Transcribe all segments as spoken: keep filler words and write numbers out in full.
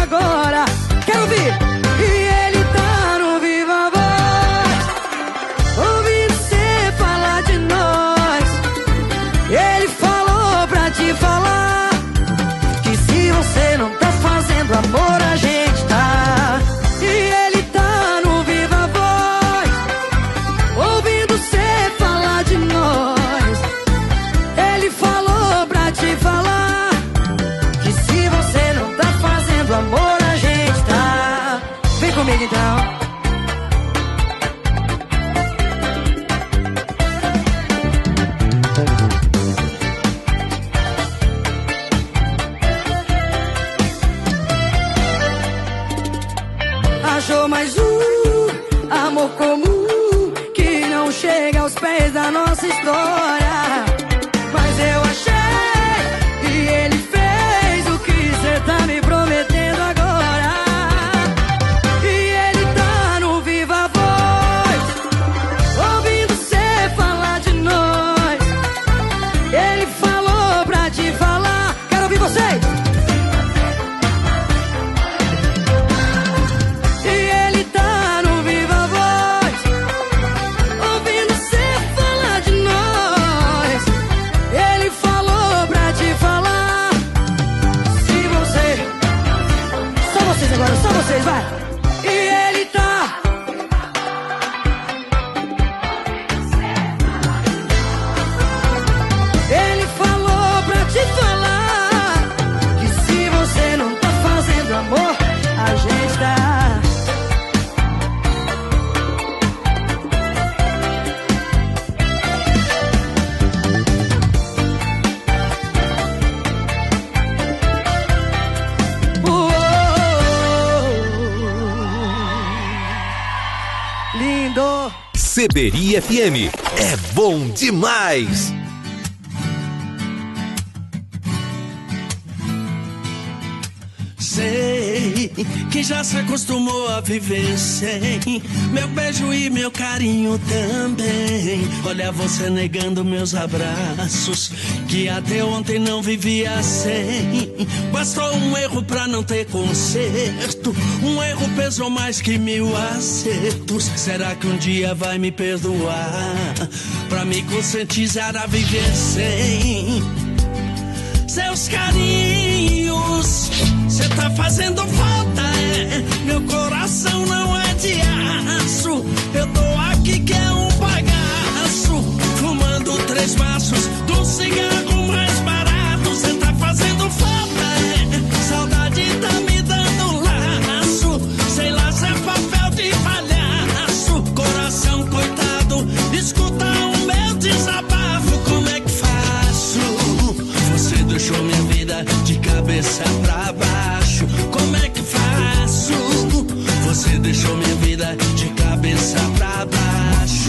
agora. Quero ouvir. E ele tá no Viva Voz, ouvindo cê falar de nós. Ele falou pra te falar que se você não tá fazendo amor, a gente tá. E ele tá no Viva Voz, ouvindo cê falar de nós. Ele falou pra te falar que se você não tá fazendo amor, a gente tá. Vem comigo então. Achou mais um amor comum que não chega aos pés da nossa história. Mas eu achei e ele fez o que cê tá me prometendo agora. E ele tá no Viva Voz, ouvindo cê falar de nós. Ele falou pra te falar. Quero ouvir vocês. Agora só vocês, vai! E ele tá. Ele falou pra te falar que se você não tá fazendo amor, a gente tá. Seberi F M é bom demais. Sei que já se acostumou a viver sem meu beijo e meu carinho também. Olha você negando meus abraços, que até ontem não vivia sem. Bastou um erro pra não ter conserto, um erro pesou mais que mil acertos. Será que um dia vai me perdoar, pra me conscientizar a viver sem seus carinhos? Cê tá fazendo falta, é. Meu coração não é de aço. Eu tô aqui que é um bagaço, fumando três maços do cigarro mais barato. Cê tá fazendo falta, é. Saudade tá me dando laço. Sei lá se é papel de palhaço. Coração coitado, escuta o meu desabafo. Como é que faço? Você deixou minha vida de cabeça pra baixo. Como é que faço? Você deixou minha vida de cabeça pra baixo.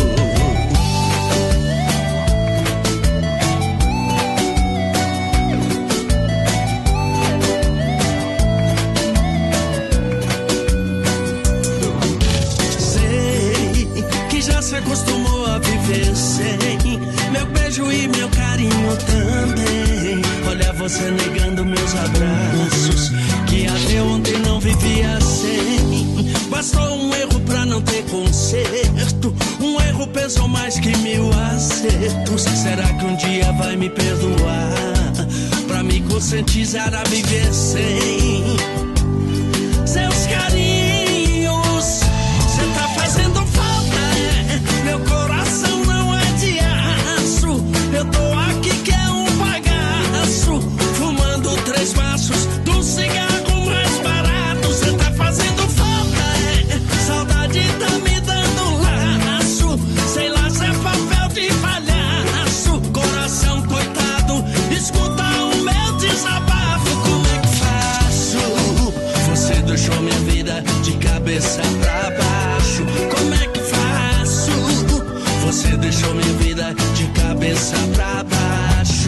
Sei que já se acostumou a viver sem meu beijo e meu carinho também. Olha você negando meus abraços, que até ontem não vivia sem. Bastou um erro pra não ter conserto, um erro pesou mais que mil acertos. Será que um dia vai me perdoar, pra me conscientizar a viver sem seus carinhos? Cê tá fazendo falta, é. Meu coração não é de aço. Eu tô aqui que é um bagaço, fumando três maços do cigarro mais barato. Cê tá fazendo falta, é. Saudade tá me dando laço. Sei lá se é papel de palhaço. Coração coitado, escuta o meu desabafo. Como é que faço? Você deixou minha vida de cabeça pra baixo. Como é que faço? Você deixou minha vida de cabeça pra baixo.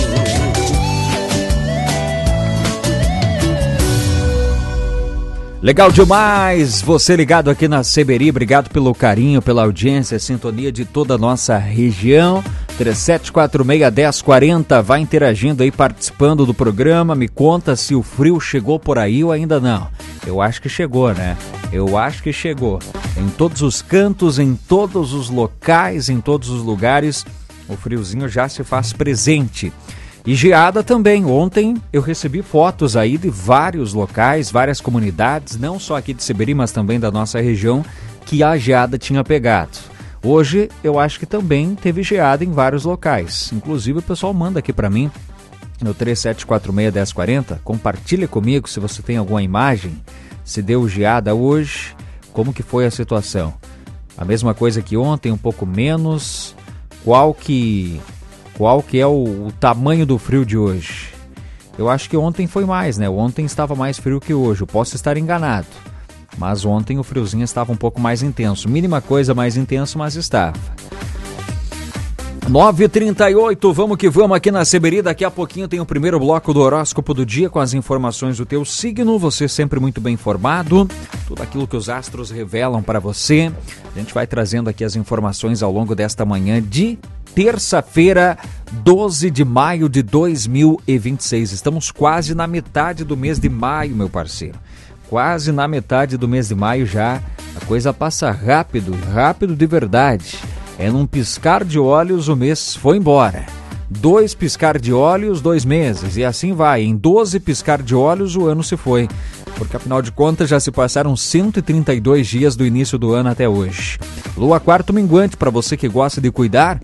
Legal demais, você ligado aqui na Seberi, obrigado pelo carinho, pela audiência, sintonia de toda a nossa região. três sete quatro seis, um zero quatro zero, vai interagindo aí, participando do programa, me conta se o frio chegou por aí ou ainda não. Eu acho que chegou, né? Eu acho que chegou. Em todos os cantos, em todos os locais, em todos os lugares, o friozinho já se faz presente. E geada também. Ontem eu recebi fotos aí de vários locais, várias comunidades, não só aqui de Seberi, mas também da nossa região, que a geada tinha pegado. Hoje eu acho que também teve geada em vários locais. Inclusive o pessoal manda aqui para mim no três sete quatro seis, um zero quatro zero. Compartilha comigo se você tem alguma imagem, se deu geada hoje, como que foi a situação. A mesma coisa que ontem, um pouco menos. Qual que, qual que é o, o tamanho do frio de hoje? Eu acho que ontem foi mais, né? Ontem estava mais frio que hoje. Eu posso estar enganado. Mas ontem o friozinho estava um pouco mais intenso. Mínima coisa mais intenso, mas estava. nove e trinta e oito, vamos que vamos aqui na Seberi. Daqui a pouquinho tem o primeiro bloco do horóscopo do dia com as informações do teu signo. Você sempre muito bem informado. Tudo aquilo que os astros revelam para você. A gente vai trazendo aqui as informações ao longo desta manhã de terça-feira, doze de maio de dois mil e vinte e seis. Estamos quase na metade do mês de maio, meu parceiro. Quase na metade do mês de maio já. A coisa passa rápido, rápido de verdade. É num piscar de olhos o mês foi embora. Dois piscar de olhos, dois meses. E assim vai. Em doze piscar de olhos o ano se foi. Porque afinal de contas já se passaram cento e trinta e dois dias do início do ano até hoje. Lua quarto minguante, para você que gosta de cuidar.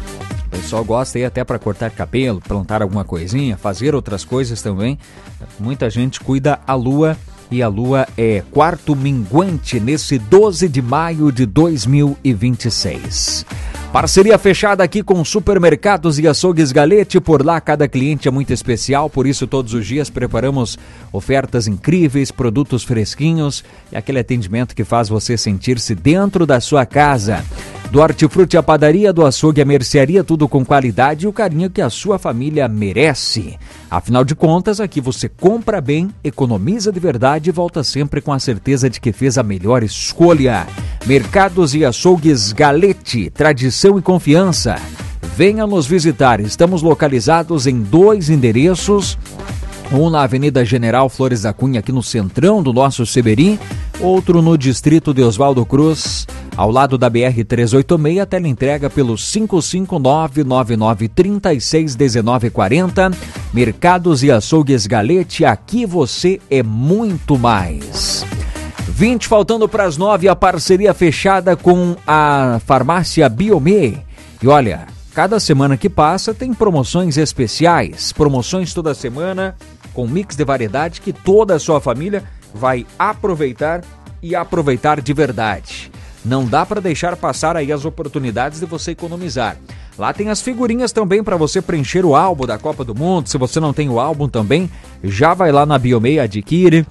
O pessoal gosta aí até para cortar cabelo, plantar alguma coisinha, fazer outras coisas também. Muita gente cuida a lua. E a lua é quarto minguante nesse doze de maio de dois mil e vinte e seis. Parceria fechada aqui com Supermercados e Açougues Galete. Por lá cada cliente é muito especial, por isso todos os dias preparamos ofertas incríveis, produtos fresquinhos e aquele atendimento que faz você sentir-se dentro da sua casa. Do hortifruti à padaria, do açougue à mercearia, tudo com qualidade e o carinho que a sua família merece. Afinal de contas, aqui você compra bem, economiza de verdade e volta sempre com a certeza de que fez a melhor escolha. Mercados e Açougues Galete, tradição e confiança. Venha nos visitar, estamos localizados em dois endereços. Um na Avenida General Flores da Cunha, aqui no centrão do nosso Seberi. Outro no distrito de Oswaldo Cruz, ao lado da B R trezentos e oitenta e seis, teleentrega pelo cinco cinco nove, nove nove três seis, um nove quatro zero. Mercados e Açougues Galete, aqui você é muito mais. vinte faltando para as nove, a parceria fechada com a farmácia Biomê. E olha, cada semana que passa tem promoções especiais, promoções toda semana, com mix de variedade que toda a sua família vai aproveitar e aproveitar de verdade. Não dá para deixar passar aí as oportunidades de você economizar. Lá tem as figurinhas também para você preencher o álbum da Copa do Mundo. Se você não tem o álbum também, já vai lá na Biomê, adquire.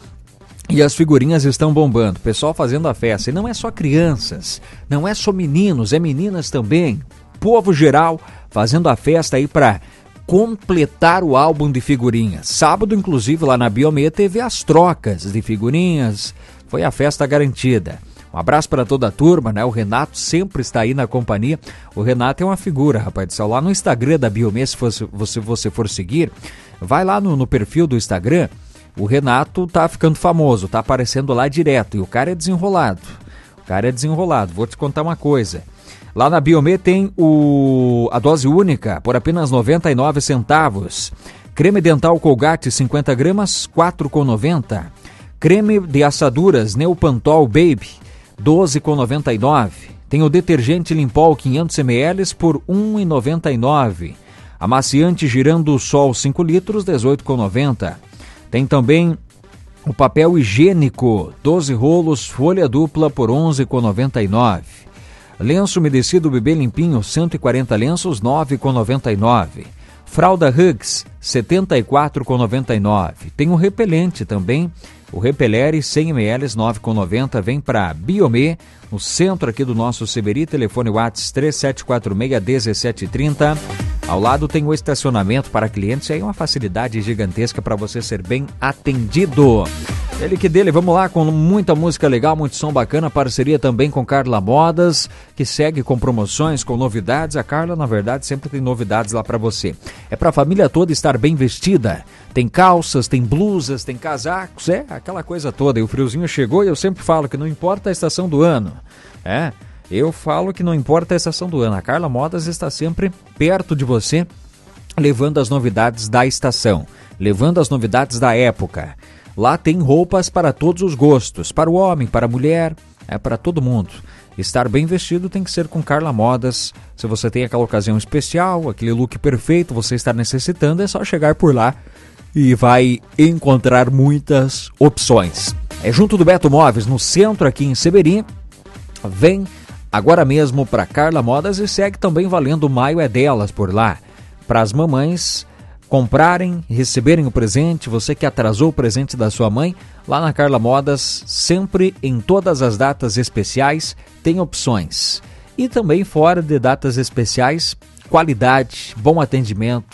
E as figurinhas estão bombando. Pessoal fazendo a festa. E não é só crianças, não é só meninos, é meninas também. Povo geral fazendo a festa aí para completar o álbum de figurinhas. Sábado, inclusive, lá na Biomê teve as trocas de figurinhas. Foi a festa garantida. Um abraço para toda a turma, né? O Renato sempre está aí na companhia. O Renato é uma figura, rapaz do céu. Lá no Instagram da Biomê, se você, você, você for seguir, vai lá no, no perfil do Instagram. O Renato tá ficando famoso, tá aparecendo lá direto. E o cara é desenrolado. O cara é desenrolado. Vou te contar uma coisa. Lá na Biomê tem o, a dose única por apenas noventa e nove centavos. Creme dental Colgate cinquenta gramas, quatro reais e noventa centavos. Creme de assaduras Neopantol Baby, doze reais e noventa e nove centavos. Tem o detergente Limpol quinhentos mililitros por um real e noventa e nove centavos. Amaciante Girando Sol cinco litros, dezoito reais e noventa centavos. Tem também o papel higiênico, doze rolos, folha dupla por onze reais e noventa e nove centavos. Lenço umedecido Bebê Limpinho, cento e quarenta lenços, nove reais e noventa e nove centavos. Fralda Hugs, setenta e quatro reais e noventa e nove centavos. Tem o repelente também, o Repelere, cem mililitros, nove reais e noventa centavos. Vem para Biomê, no centro aqui do nosso Seberi, telefone WhatsApp três sete quatro seis, um sete três zero. Ao lado tem o estacionamento para clientes, aí uma facilidade gigantesca para você ser bem atendido. Ele que dele, vamos lá, com muita música legal, muito som bacana, parceria também com Carla Modas, que segue com promoções, com novidades. A Carla, na verdade, sempre tem novidades lá pra você. É pra família toda estar bem vestida. Tem calças, tem blusas, tem casacos, é aquela coisa toda. E o friozinho chegou e eu sempre falo que não importa a estação do ano. É, eu falo que não importa a estação do ano. A Carla Modas está sempre perto de você, levando as novidades da estação, levando as novidades da época. Lá tem roupas para todos os gostos, para o homem, para a mulher, é para todo mundo. Estar bem vestido tem que ser com Carla Modas. Se você tem aquela ocasião especial, aquele look perfeito, você está necessitando, é só chegar por lá e vai encontrar muitas opções. É junto do Beto Móveis, no centro aqui em Seberi. Vem agora mesmo para Carla Modas e segue também valendo Maio é Delas por lá. Para as mamães comprarem, receberem o presente, você que atrasou o presente da sua mãe, lá na Carla Modas, sempre em todas as datas especiais, tem opções. E também fora de datas especiais, qualidade, bom atendimento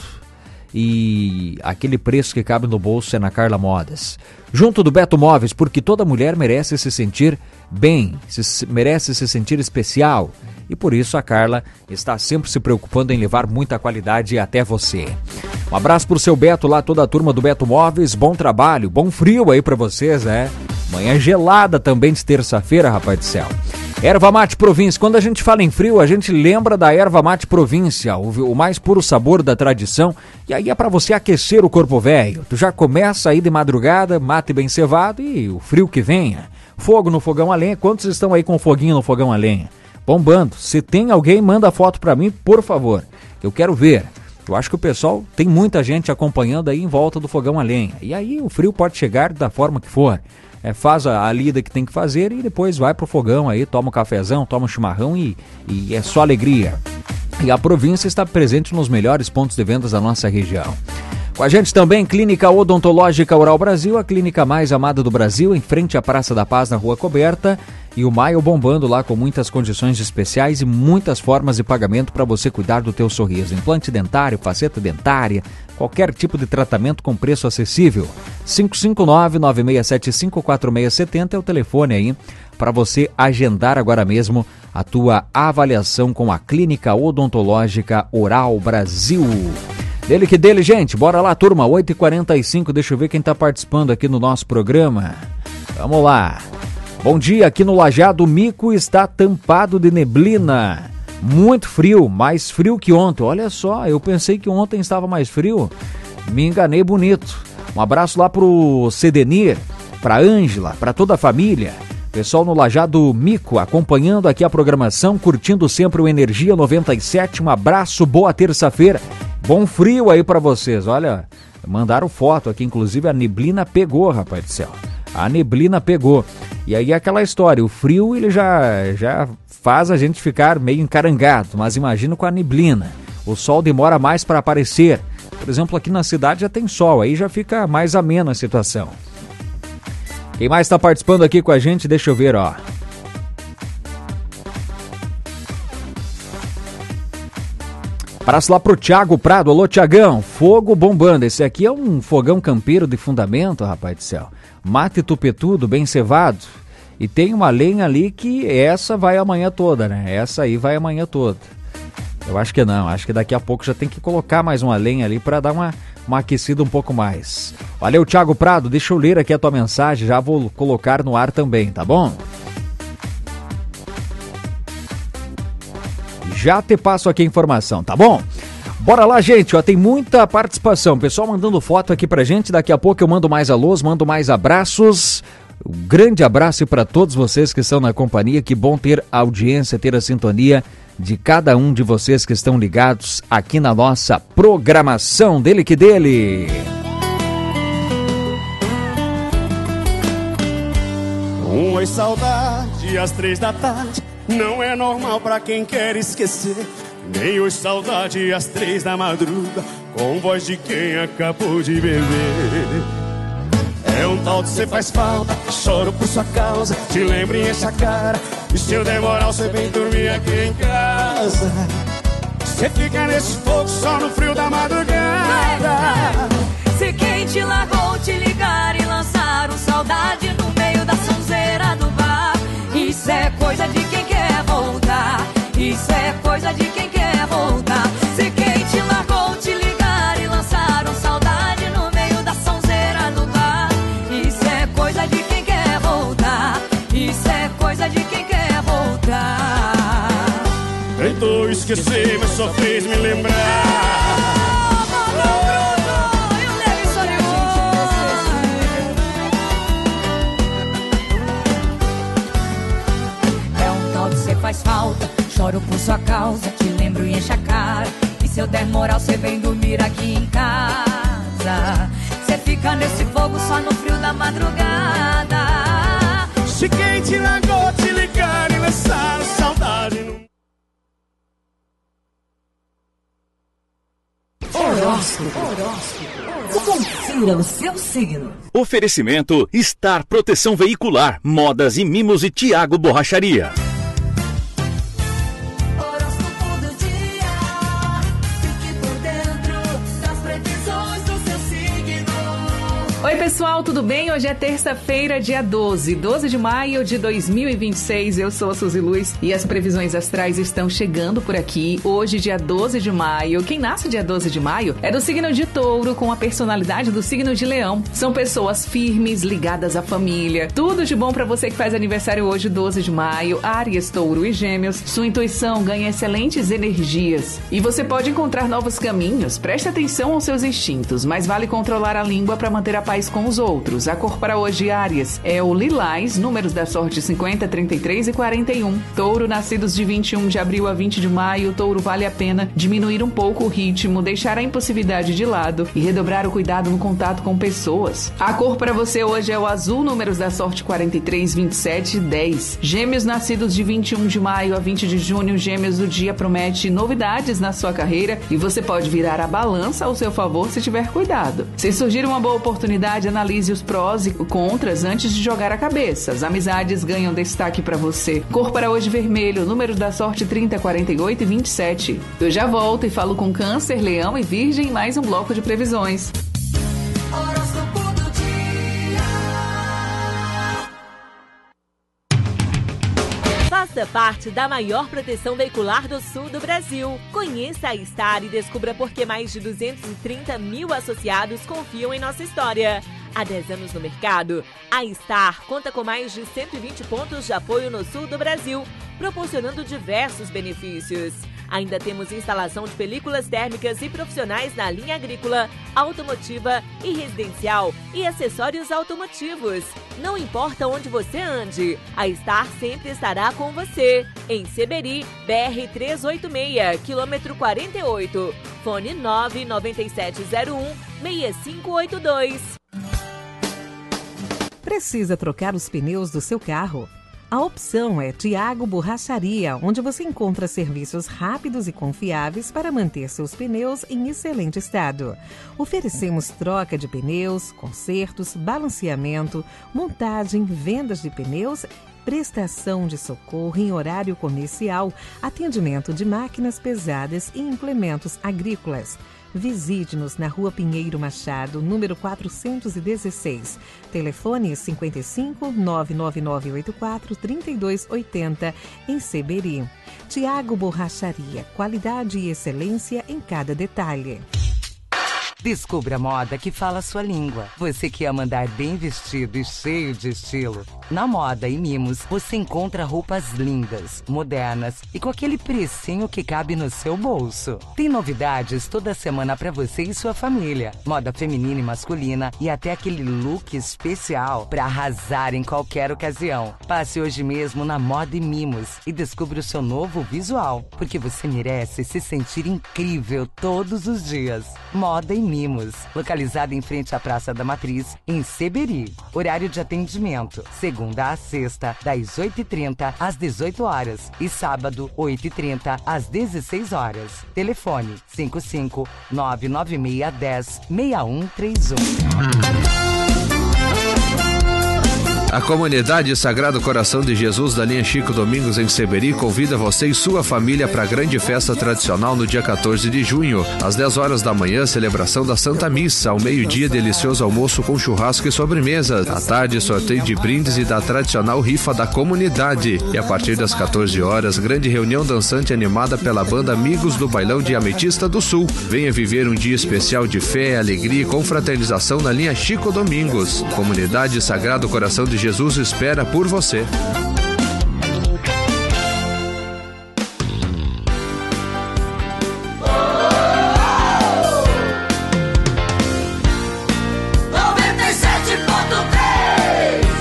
e aquele preço que cabe no bolso é na Carla Modas. Junto do Beto Móveis, porque toda mulher merece se sentir bem, se, merece se sentir especial. E por isso a Carla está sempre se preocupando em levar muita qualidade até você. Um abraço pro seu Beto lá, toda a turma do Beto Móveis, bom trabalho, bom frio aí pra vocês, né? Manhã gelada também de terça-feira, rapaz do céu. Erva Mate Província, quando a gente fala em frio, a gente lembra da Erva Mate Província, o, o mais puro sabor da tradição, e aí é pra você aquecer o corpo velho. Tu já começa aí de madrugada, mate bem cevado e o frio que venha. Fogo no fogão a lenha, quantos estão aí com foguinho no fogão a lenha? Bombando. Se tem alguém, manda foto pra mim, por favor. Eu quero ver. Eu acho que o pessoal, tem muita gente acompanhando aí em volta do fogão a lenha. E aí o frio pode chegar da forma que for. É, faz a, a lida que tem que fazer e depois vai pro fogão aí, toma um cafezão, toma um chimarrão e, e é só alegria. E a Província está presente nos melhores pontos de vendas da nossa região. Com a gente também, Clínica Odontológica Oral Brasil, a clínica mais amada do Brasil, em frente à Praça da Paz, na Rua Coberta. E o Maio bombando lá com muitas condições especiais e muitas formas de pagamento para você cuidar do teu sorriso. Implante dentário, faceta dentária, qualquer tipo de tratamento com preço acessível. cinco cinco nove, nove seis sete cinco, quatro seis sete zero é o telefone aí para você agendar agora mesmo a tua avaliação com a Clínica Odontológica Oral Brasil. Dele que dele, gente. Bora lá, turma. oito e quarenta e cinco. Deixa eu ver quem está participando aqui no nosso programa. Vamos lá. Bom dia. Aqui no Lajeado, o mico está tampado de neblina. Muito frio. Mais frio que ontem. Olha só, eu pensei que ontem estava mais frio. Me enganei bonito. Um abraço lá pro Cedenir, pra Ângela, pra toda a família. Pessoal no Lajeado Mico, acompanhando aqui a programação, curtindo sempre o Energia noventa e sete. Um abraço, boa terça-feira. Bom frio aí pra vocês, olha, mandaram foto aqui, inclusive a neblina pegou, rapaz do céu, a neblina pegou, e aí aquela história, o frio ele já, já faz a gente ficar meio encarangado, mas imagina com a neblina, o sol demora mais para aparecer, por exemplo aqui na cidade já tem sol, aí já fica mais amena a situação. Quem mais está participando aqui com a gente, deixa eu ver, ó. Abraço lá pro Thiago Prado. Alô, Thiagão. Fogo bombando. Esse aqui é um fogão campeiro de fundamento, rapaz do céu. Mate tupetudo, bem cevado. E tem uma lenha ali que essa vai a manhã toda, né? Essa aí vai a manhã toda. Eu acho que não. Acho que daqui a pouco já tem que colocar mais uma lenha ali para dar uma, uma aquecida um pouco mais. Valeu, Thiago Prado. Deixa eu ler aqui a tua mensagem. Já vou colocar no ar também, tá bom? Já te passo aqui a informação, tá bom? Bora lá, gente, ó, tem muita participação. Pessoal mandando foto aqui pra gente. Daqui a pouco eu mando mais alôs, mando mais abraços. Um grande abraço para todos vocês que estão na companhia. Que bom ter a audiência, ter a sintonia de cada um de vocês que estão ligados aqui na nossa programação. Dele que dele. Um oi, saudade, às três da tarde. Não é normal pra quem quer esquecer. Nem oi, saudade, às três da madruga, com voz de quem acabou de beber. É um tal de cê faz falta, choro por sua causa, te lembro e enche a cara. E se eu demorar, você vem dormir aqui em casa. Cê fica nesse fogo só no frio da madrugada. Se quem te largou te ligar e lançar um saudade esquecer, mas só fez me lembrar. É um tal de cê faz falta, choro por sua causa, te lembro e enche a cara. E se eu der moral, cê vem dormir aqui em casa. Cê fica nesse fogo só no frio da madrugada. Se quem te largou, te ligar e lançar saudade no... Horóscopo. Confira o seu signo. Oferecimento Star Proteção Veicular, Modas e Mimos e Tiago Borracharia. Horóscopo do dia. Fique por dentro das previsões do seu signo. Oi pessoal, tudo bem? Hoje é terça-feira, dia doze, doze de maio de dois mil e vinte e seis. Eu sou a Suzy Luz e as previsões astrais estão chegando por aqui. Hoje, dia doze de maio. Quem nasce dia doze de maio é do signo de Touro, com a personalidade do signo de Leão. São pessoas firmes, ligadas à família. Tudo de bom para você que faz aniversário hoje, doze de maio. Áries, Touro e Gêmeos. Sua intuição ganha excelentes energias e você pode encontrar novos caminhos. Preste atenção aos seus instintos, mas vale controlar a língua para manter a paz com os outros. A cor para hoje, Áries, é o lilás, números da sorte cinquenta, trinta e três e quarenta e um. Touro, nascidos de vinte e um de abril a vinte de maio, Touro, vale a pena diminuir um pouco o ritmo, deixar a impulsividade de lado e redobrar o cuidado no contato com pessoas. A cor para você hoje é o azul, números da sorte quarenta e três, vinte e sete e dez. Gêmeos, nascidos de vinte e um de maio a vinte de junho, Gêmeos, o dia promete novidades na sua carreira e você pode virar a balança ao seu favor se tiver cuidado. Se surgir uma boa oportunidade, analise os prós e contras antes de jogar a cabeça. As amizades ganham destaque para você. Cor para hoje, vermelho, números da sorte trinta, quarenta e oito e vinte e sete. Eu já volto e falo com Câncer, Leão e Virgem, mais um bloco de previsões. Horóscopo do dia. Faça parte da maior proteção veicular do sul do Brasil. Conheça a Star e descubra por que mais de duzentos e trinta mil associados confiam em nossa história. Há dez anos no mercado, a Star conta com mais de cento e vinte pontos de apoio no sul do Brasil, proporcionando diversos benefícios. Ainda temos instalação de películas térmicas e profissionais na linha agrícola, automotiva e residencial e acessórios automotivos. Não importa onde você ande, a Star sempre estará com você. Em Seberi, B R trezentos e oitenta e seis, quilômetro quarenta e oito. Fone nove nove sete zero um, seis cinco oito dois. Precisa trocar os pneus do seu carro? A opção é Tiago Borracharia, onde você encontra serviços rápidos e confiáveis para manter seus pneus em excelente estado. Oferecemos troca de pneus, consertos, balanceamento, montagem, vendas de pneus, prestação de socorro em horário comercial, atendimento de máquinas pesadas e implementos agrícolas. Visite-nos na Rua Pinheiro Machado, número quatrocentos e dezesseis. Telefone cinquenta e cinco, nove nove nove oito quatro, três dois oito zero, em Seberi. Tiago Borracharia, qualidade e excelência em cada detalhe. Descubra a moda que fala a sua língua. Você que ama andar bem vestido e cheio de estilo. Na Moda e Mimos, você encontra roupas lindas, modernas e com aquele precinho que cabe no seu bolso. Tem novidades toda semana para você e sua família. Moda feminina e masculina e até aquele look especial para arrasar em qualquer ocasião. Passe hoje mesmo na Moda e Mimos e descubra o seu novo visual, porque você merece se sentir incrível todos os dias. Moda e Mimos. Mimos, localizada em frente à Praça da Matriz, em Seberi. Horário de atendimento, segunda a sexta, das oito e trinta às dezoito horas e sábado, oito e trinta às dezesseis horas. Telefone cinco cinco, nove nove seis um zero, seis um três um. A comunidade Sagrado Coração de Jesus da linha Chico Domingos em Seberi convida você e sua família para a grande festa tradicional no dia quatorze de junho. Às dez horas da manhã, celebração da Santa Missa. Ao meio-dia, delicioso almoço com churrasco e sobremesa. À tarde, sorteio de brindes e da tradicional rifa da comunidade. E a partir das quatorze horas, grande reunião dançante animada pela banda Amigos do Bailão de Ametista do Sul. Venha viver um dia especial de fé, alegria e confraternização na linha Chico Domingos. Comunidade Sagrado Coração de Jesus espera por você.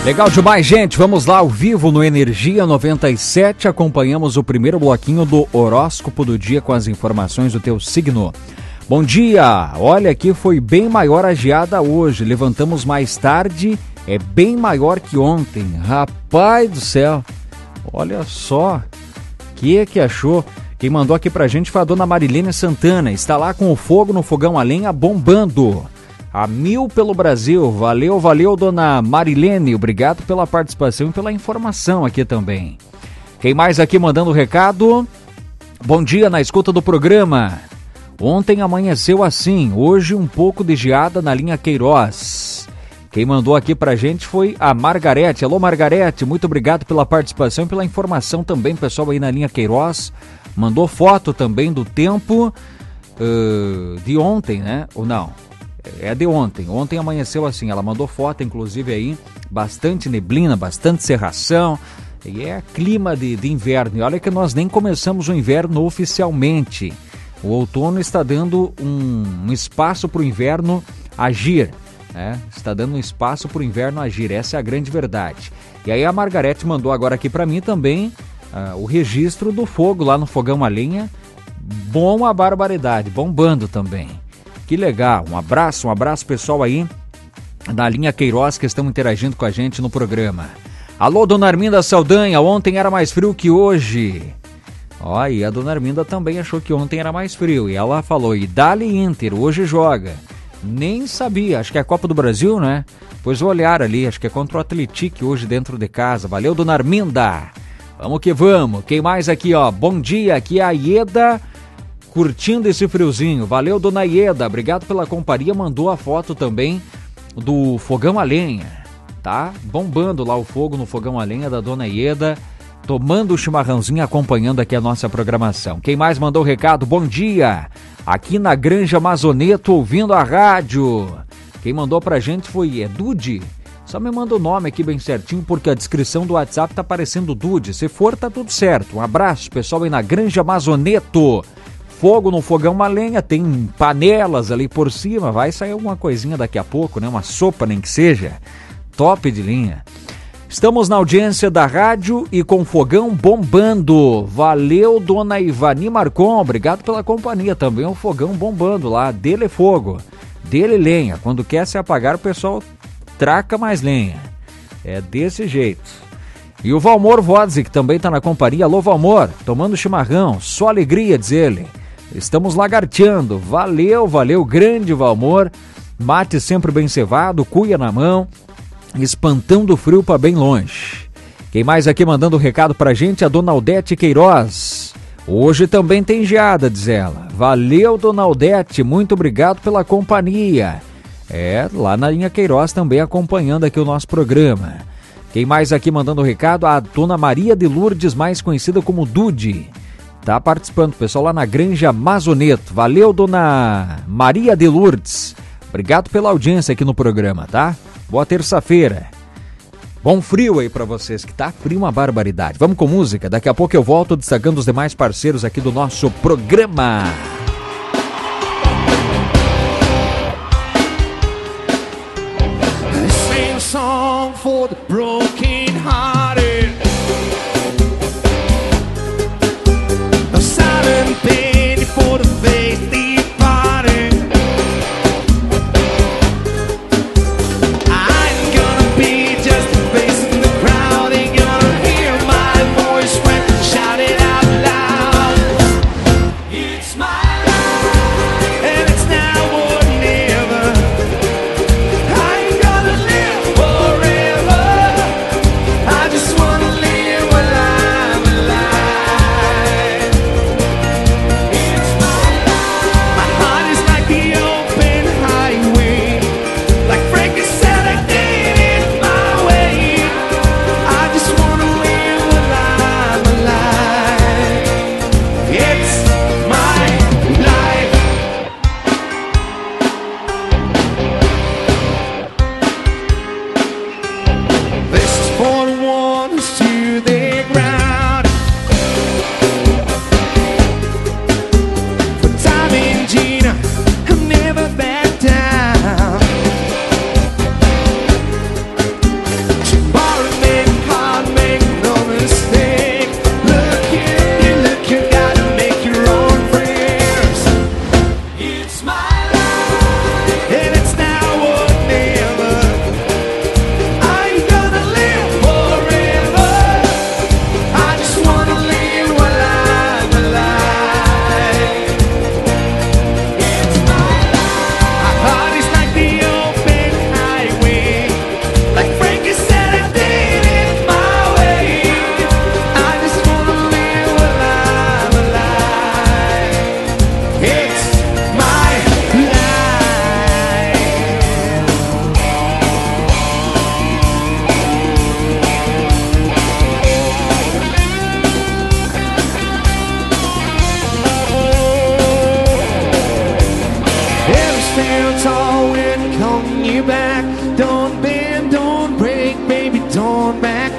Legal demais, gente. Vamos lá ao vivo no Energia noventa e sete. Acompanhamos o primeiro bloquinho do horóscopo do dia com as informações do teu signo. Bom dia! Olha, aqui foi bem maior a geada hoje. Levantamos mais tarde, é bem maior que ontem. Rapaz do céu! Olha só, que é que achou? Quem mandou aqui pra gente foi a dona Marilene Santana. Está lá com o fogo no fogão a lenha bombando. A mil pelo Brasil. Valeu, valeu, dona Marilene. Obrigado pela participação e pela informação aqui também. Quem mais aqui mandando recado? Bom dia, na escuta do programa. Ontem amanheceu assim, hoje um pouco de geada na linha Queiroz. Quem mandou aqui pra gente foi a Margarete. Alô, Margarete, muito obrigado pela participação e pela informação também, pessoal aí na linha Queiroz. Mandou foto também do tempo uh, de ontem, né? Ou não? É de ontem. Ontem amanheceu assim. Ela mandou foto, inclusive, aí. Bastante neblina, bastante cerração. E é clima de, de inverno. E olha que nós nem começamos o inverno oficialmente. O outono está dando um, um espaço para o inverno agir. Né? Está dando um espaço para o inverno agir. Essa é a grande verdade. E aí a Margarete mandou agora aqui para mim também uh, o registro do fogo lá no fogão a lenha. Bom a barbaridade. Bombando também. Que legal, um abraço, um abraço pessoal aí da linha Queiroz que estão interagindo com a gente no programa. Alô, dona Arminda Saldanha, ontem era mais frio que hoje. Ó, e a dona Arminda também achou que ontem era mais frio. E ela falou, e dali Inter, hoje joga. Nem sabia, acho que é a Copa do Brasil, né? Pois vou olhar ali, acho que é contra o Atlético hoje dentro de casa. Valeu, dona Arminda. Vamos que vamos. Quem mais aqui, ó? Bom dia, aqui é a Ieda. Curtindo esse friozinho. Valeu, dona Ieda. Obrigado pela companhia. Mandou a foto também do fogão a lenha. Tá bombando lá o fogo no fogão a lenha da dona Ieda. Tomando o chimarrãozinho, acompanhando aqui a nossa programação. Quem mais mandou o recado? Bom dia. Aqui na Granja Mazoneto, ouvindo a rádio. Quem mandou pra gente foi é Dude. Só me manda o nome aqui bem certinho, porque a descrição do WhatsApp tá aparecendo Dude. Se for, tá tudo certo. Um abraço, pessoal aí na Granja Mazoneto. Fogo no fogão a lenha, tem panelas ali por cima, vai sair alguma coisinha daqui a pouco, né? Uma sopa nem que seja, top de linha. Estamos na audiência da rádio e com fogão bombando. Valeu, dona Ivani Marcon, obrigado pela companhia, também o fogão bombando lá, dele fogo, dele lenha. Quando quer se apagar, o pessoal traca mais lenha, é desse jeito. E o Valmor Vodzi, que também está na companhia. Alô, Valmor, tomando chimarrão, só alegria, diz ele. Estamos lagarteando, valeu, valeu, grande Valmor, mate sempre bem cevado, cuia na mão, espantando o frio para bem longe. Quem mais aqui mandando um recado pra gente? A dona Aldete Queiroz. Hoje também tem geada, diz ela. Valeu, dona Aldete, muito obrigado pela companhia. É, lá na linha Queiroz também acompanhando aqui o nosso programa. Quem mais aqui mandando um recado? A dona Maria de Lourdes, mais conhecida como Dude. Tá participando, pessoal, lá na Granja Mazoneto. Valeu, dona Maria de Lourdes. Obrigado pela audiência aqui no programa, tá? Boa terça-feira. Bom frio aí pra vocês, que tá frio uma barbaridade. Vamos com música, daqui a pouco eu volto destacando os demais parceiros aqui do nosso programa. Sing a song for the broken hearted. A silent pain for the faith departed. I ain't gonna be just a face in the crowd. Ain't gonna hear my voice when I shout it out loud. It's my life, and it's now or never. I ain't gonna live forever. I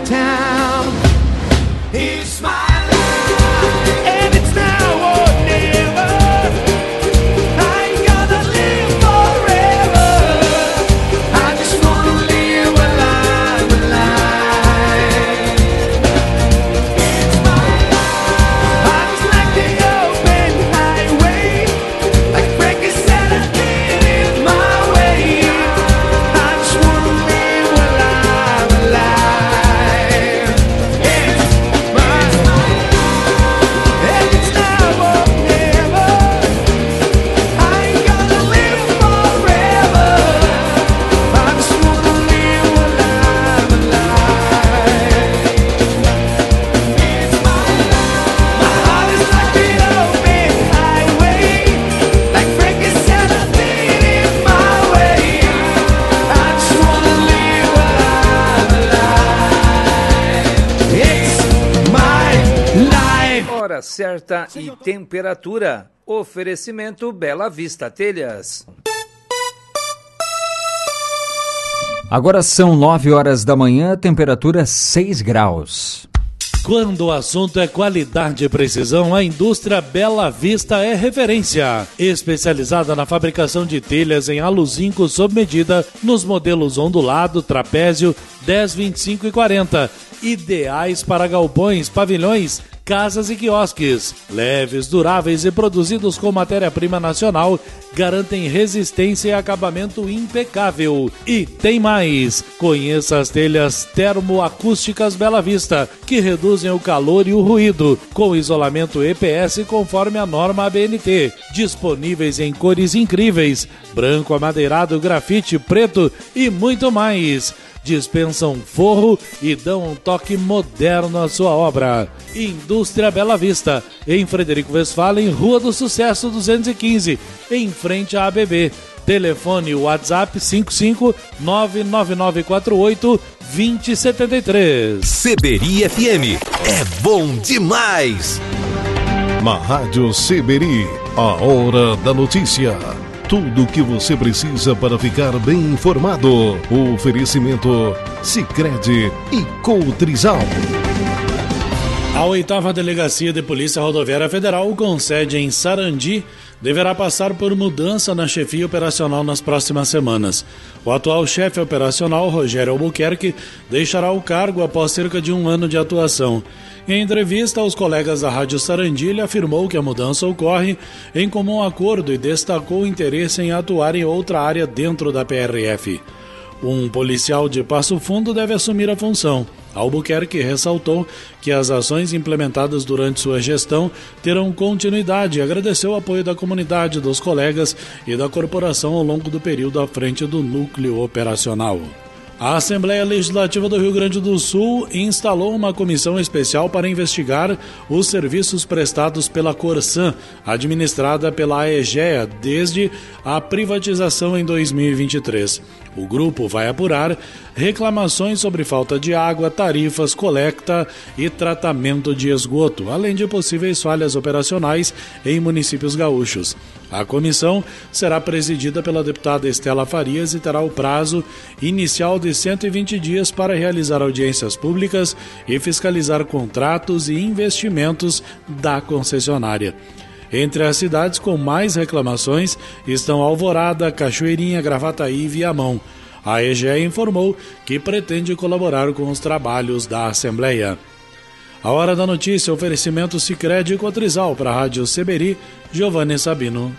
town. It's my life, and it's now or never. I ain't gonna live forever. I just wanna live alive, alive. It's my life. I just like the open highway, like Frankie said I did it my way. I just wanna live alive, alive. It's my life, and it's now or never. I ain't gonna live forever. I just wanna live alive, alive. It's my life. My heart is like the open highway, like Frankie said I did it my way. I just wanna live alive, alive. It's my life. Hora certa e temperatura. Oferecimento Bela Vista Telhas. Agora são nove horas da manhã, temperatura seis graus. Quando o assunto é qualidade e precisão, a indústria Bela Vista é referência. Especializada na fabricação de telhas em aluzinco sob medida, nos modelos ondulado, trapézio, dez, vinte e cinco e quarenta. Ideais para galpões, pavilhões, casas e quiosques. Leves, duráveis e produzidos com matéria-prima nacional, garantem resistência e acabamento impecável. E tem mais! Conheça as telhas termoacústicas Bela Vista, que reduzem o calor e o ruído, com isolamento E P S conforme a norma A B N T. Disponíveis em cores incríveis: branco, amadeirado, grafite, preto e muito mais. Dispensam forro e dão um toque moderno à sua obra. Indústria Bela Vista, em Frederico Westphalen, Rua do Sucesso duzentos e quinze, em frente à A B B. Telefone WhatsApp cinco cinco nove nove nove quatro oito dois zero sete três. Seberi F M, é bom demais! Na Rádio Seberi, a hora da notícia. Tudo o que você precisa para ficar bem informado. O oferecimento Sicredi e Cotrizal. A oitava Delegacia de Polícia Rodoviária Federal, com sede em Sarandi, deverá passar por mudança na chefia operacional nas próximas semanas. O atual chefe operacional, Rogério Albuquerque, deixará o cargo após cerca de um ano de atuação. Em entrevista aos colegas da Rádio Sarandi, ele afirmou que a mudança ocorre em comum acordo e destacou o interesse em atuar em outra área dentro da P R F. Um policial de Passo Fundo deve assumir a função. Albuquerque ressaltou que as ações implementadas durante sua gestão terão continuidade e agradeceu o apoio da comunidade, dos colegas e da corporação ao longo do período à frente do núcleo operacional. A Assembleia Legislativa do Rio Grande do Sul instalou uma comissão especial para investigar os serviços prestados pela Corsan, administrada pela AEGEA, desde a privatização em dois mil e vinte e três. O grupo vai apurar reclamações sobre falta de água, tarifas, coleta e tratamento de esgoto, além de possíveis falhas operacionais em municípios gaúchos. A comissão será presidida pela deputada Estela Farias e terá o prazo inicial de cento e vinte dias para realizar audiências públicas e fiscalizar contratos e investimentos da concessionária. Entre as cidades com mais reclamações estão Alvorada, Cachoeirinha, Gravataí e Viamão. A E G E informou que pretende colaborar com os trabalhos da Assembleia. A hora da notícia, oferecimento Sicredi e Cotrizal para a Rádio Seberi, Giovanni Sabino.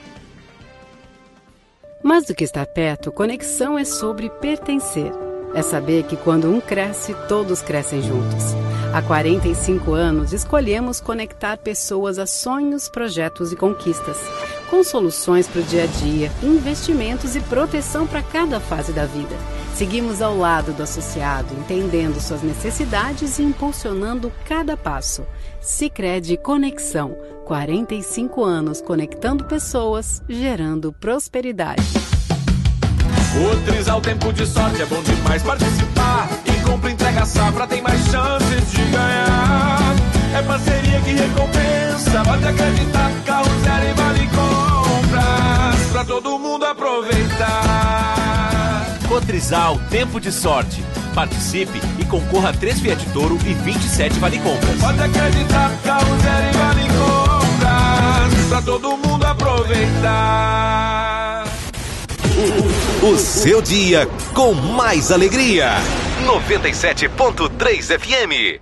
Mais do que estar perto, conexão é sobre pertencer. É saber que quando um cresce, todos crescem juntos. Há quarenta e cinco anos, escolhemos conectar pessoas a sonhos, projetos e conquistas, com soluções para o dia a dia, investimentos e proteção para cada fase da vida. Seguimos ao lado do associado, entendendo suas necessidades e impulsionando cada passo. Sicredi Conexão, quarenta e cinco anos conectando pessoas, gerando prosperidade. Cotrizal, tempo de sorte, é bom demais participar. E compra, entrega, safra, tem mais chances de ganhar. É parceria que recompensa, pode acreditar. Carro zero e vale compras, pra todo mundo aproveitar. Cotrizal, tempo de sorte. Participe e concorra a três Fiat Toro e vinte e sete Vale Compras. Pode acreditar, carro zero e vale compras, pra todo mundo aproveitar. O seu dia com mais alegria. noventa e sete ponto três F M.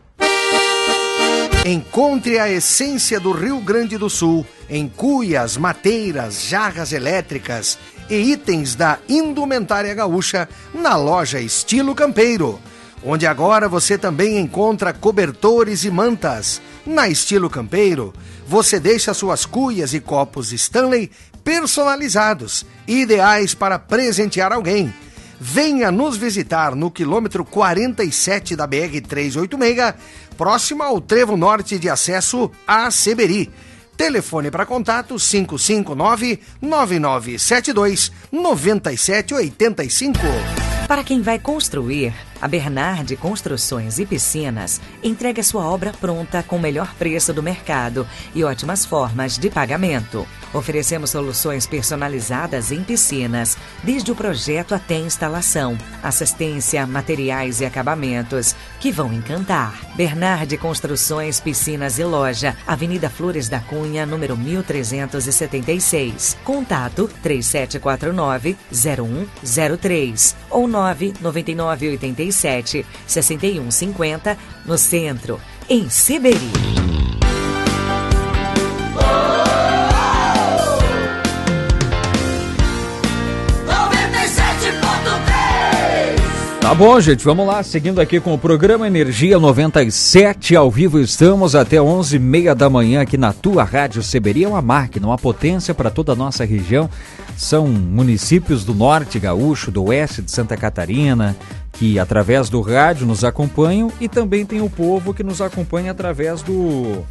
Encontre a essência do Rio Grande do Sul em cuias, mateiras, jarras elétricas e itens da indumentária gaúcha na loja Estilo Campeiro, onde agora você também encontra cobertores e mantas. Na Estilo Campeiro, você deixa suas cuias e copos Stanley personalizados, ideais para presentear alguém. Venha nos visitar no quilômetro quarenta e sete da B R trezentos e oitenta e seis, próximo ao trevo norte de acesso a Seberi. Telefone para contato cinco cinco nove, nove nove sete dois, nove sete oito cinco. Para quem vai construir, a Bernardi Construções e Piscinas entrega sua obra pronta com o melhor preço do mercado e ótimas formas de pagamento. Oferecemos soluções personalizadas em piscinas, desde o projeto até a instalação, assistência, materiais e acabamentos que vão encantar. Bernardi Construções, Piscinas e Loja, Avenida Flores da Cunha, número mil trezentos e setenta e seis. Contato três sete quatro nove, zero um zero três ou nove nove nove oito sete, seis um cinco zero no centro, em Seberi. Tá bom, gente, vamos lá, seguindo aqui com o programa Energia noventa e sete, ao vivo estamos até onze e meia da manhã aqui na tua Rádio Seberi. É uma máquina, uma potência para toda a nossa região. São municípios do norte gaúcho, do oeste de Santa Catarina, que através do rádio nos acompanham, e também tem o povo que nos acompanha através do,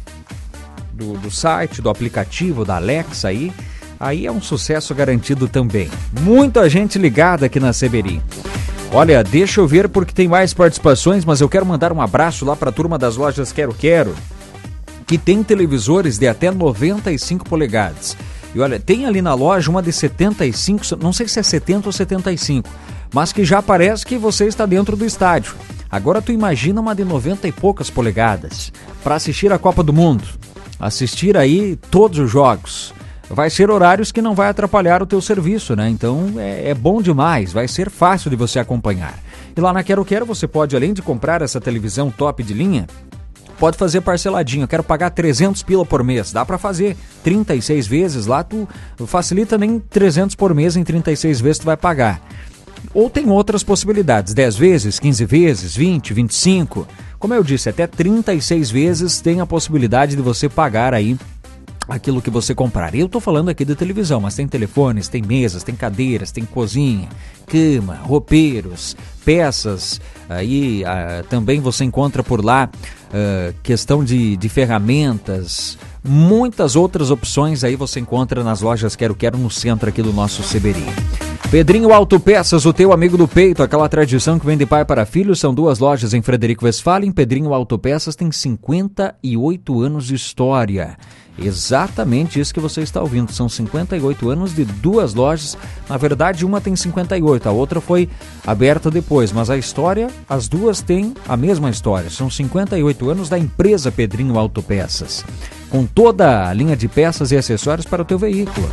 do, do site, do aplicativo, da Alexa aí. Aí é um sucesso garantido também. Muita gente ligada aqui na Seberi. Olha, deixa eu ver porque tem mais participações, mas eu quero mandar um abraço lá para a turma das lojas Quero Quero, que tem televisores de até noventa e cinco polegadas. E olha, tem ali na loja uma de setenta e cinco, não sei se é setenta ou setenta e cinco, mas que já parece que você está dentro do estádio. Agora tu imagina uma de noventa e poucas polegadas para assistir a Copa do Mundo, assistir aí todos os jogos. Vai ser horários que não vai atrapalhar o teu serviço, né? Então é, é bom demais, vai ser fácil de você acompanhar. E lá na Quero Quero você pode, além de comprar essa televisão top de linha, pode fazer parceladinho. Eu quero pagar trezentos pila por mês, dá para fazer trinta e seis vezes lá, tu facilita, nem trezentos por mês, em trinta e seis vezes tu vai pagar. Ou tem outras possibilidades, dez vezes, quinze vezes, vinte, vinte e cinco. Como eu disse, até trinta e seis vezes tem a possibilidade de você pagar aí aquilo que você comprar. Eu estou falando aqui de televisão, mas tem telefones, tem mesas, tem cadeiras, tem cozinha, cama, roupeiros, peças. Aí ah, também você encontra por lá ah, questão de, de ferramentas, muitas outras opções aí você encontra nas lojas Quero Quero no centro aqui do nosso Seberi. Pedrinho Autopeças, o teu amigo do peito, aquela tradição que vem de pai para filho. São duas lojas em Frederico Westphalen. Pedrinho Autopeças tem cinquenta e oito anos de história. Exatamente isso que você está ouvindo. São cinquenta e oito anos de duas lojas. Na verdade, uma tem cinquenta e oito, a outra foi aberta depois. Mas a história, as duas têm a mesma história. São cinquenta e oito anos da empresa Pedrinho Autopeças, com toda a linha de peças e acessórios para o teu veículo.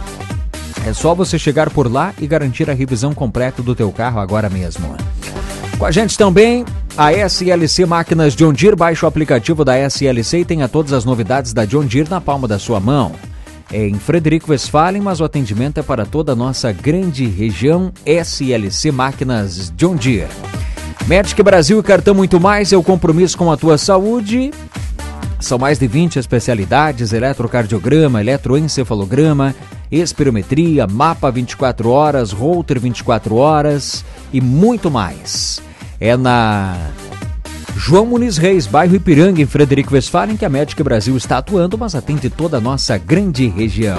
É só você chegar por lá e garantir a revisão completa do teu carro agora mesmo. Com a gente também a S L C Máquinas John Deere. Baixe o aplicativo da S L C e tenha todas as novidades da John Deere na palma da sua mão. É em Frederico Westphalen, mas o atendimento é para toda a nossa grande região. S L C Máquinas John Deere. Medic Brasil e Cartão Muito Mais é o compromisso com a tua saúde. São mais de vinte especialidades: eletrocardiograma, eletroencefalograma, espirometria, mapa vinte e quatro horas, Holter vinte e quatro horas e muito mais. É na João Muniz Reis, bairro Ipiranga, em Frederico Westphalen, que a Medic Brasil está atuando, mas atende toda a nossa grande região.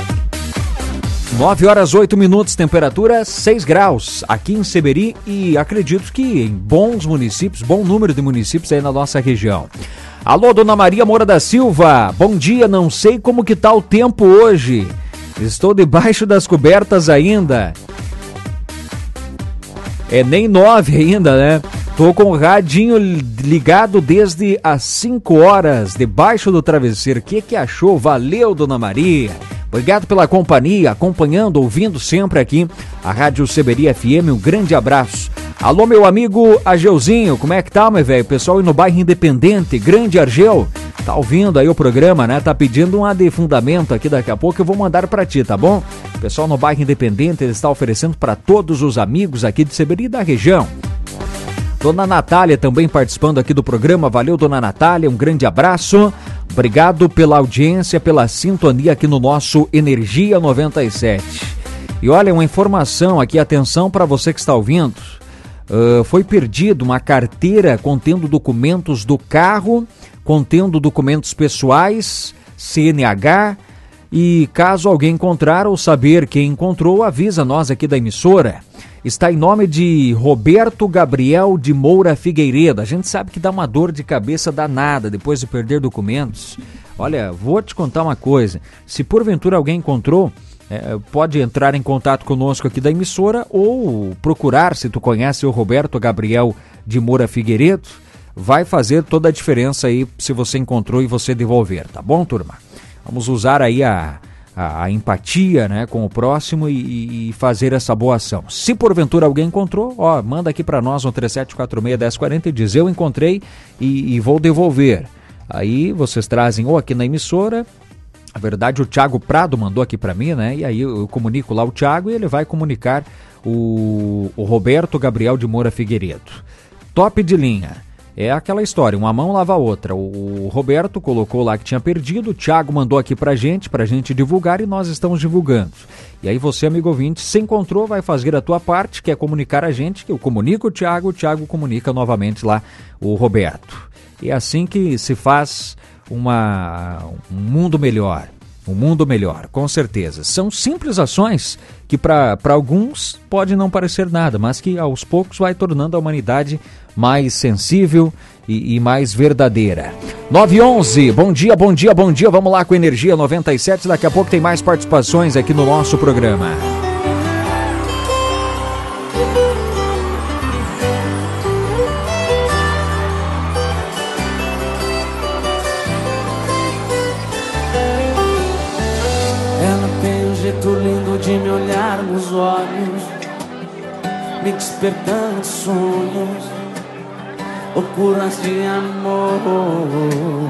nove horas oito minutos, temperatura seis graus aqui em Seberi, e acredito que em bons municípios, bom número de municípios aí na nossa região. Alô, Dona Maria Moura da Silva, bom dia, não sei como que tá o tempo hoje. Estou debaixo das cobertas ainda. É nem nove ainda, né? Tô com o radinho ligado desde as cinco horas, debaixo do travesseiro. O que que achou? Valeu, Dona Maria. Obrigado pela companhia, acompanhando, ouvindo sempre aqui a Rádio Seberi F M. Um grande abraço. Alô, meu amigo Ageuzinho, como é que tá, meu velho? Pessoal aí no bairro Independente, grande Argel. Tá ouvindo aí o programa, né? Tá pedindo um adefundamento aqui daqui a pouco, eu vou mandar pra ti, tá bom? O pessoal no bairro Independente, ele está oferecendo para todos os amigos aqui de Seberi e da região. Dona Natália também participando aqui do programa. Valeu, Dona Natália, um grande abraço. Obrigado pela audiência, pela sintonia aqui no nosso Energia noventa e sete. E olha, uma informação aqui, atenção para você que está ouvindo. Uh, foi perdido uma carteira contendo documentos do carro, contendo documentos pessoais, C N H, e caso alguém encontrar ou saber quem encontrou, avisa nós aqui da emissora. Está em nome de Roberto Gabriel de Moura Figueiredo. A gente sabe que dá uma dor de cabeça danada depois de perder documentos. Olha, vou te contar uma coisa. Se porventura alguém encontrou, é, pode entrar em contato conosco aqui da emissora ou procurar, se tu conhece o Roberto Gabriel de Moura Figueiredo, vai fazer toda a diferença aí se você encontrou e você devolver, tá bom, turma? Vamos usar aí a... A, a empatia, né, com o próximo e, e fazer essa boa ação. Se porventura alguém encontrou, ó, manda aqui para nós no três sete quatro seis, um zero quatro zero e diz: eu encontrei e, e vou devolver. Aí vocês trazem ou aqui na emissora. Na verdade, o Thiago Prado mandou aqui para mim, né? E aí eu, eu comunico lá o Thiago e ele vai comunicar o, o Roberto Gabriel de Moura Figueiredo. Top de linha. É aquela história, uma mão lava a outra. O Roberto colocou lá que tinha perdido, o Thiago mandou aqui pra gente, pra gente divulgar e nós estamos divulgando. E aí você, amigo ouvinte, se encontrou, vai fazer a tua parte, que é comunicar a gente, que eu comunico o Thiago, o Thiago comunica novamente lá o Roberto. E é assim que se faz uma, um mundo melhor. Um mundo melhor, com certeza. São simples ações que para alguns pode não parecer nada, mas que aos poucos vai tornando a humanidade mais sensível e, e mais verdadeira. nove e onze, bom dia, bom dia, bom dia. Vamos lá com Energia noventa e sete. Daqui a pouco tem mais participações aqui no nosso programa. Lindo de me olhar nos olhos, me despertando sonhos, loucuras de amor.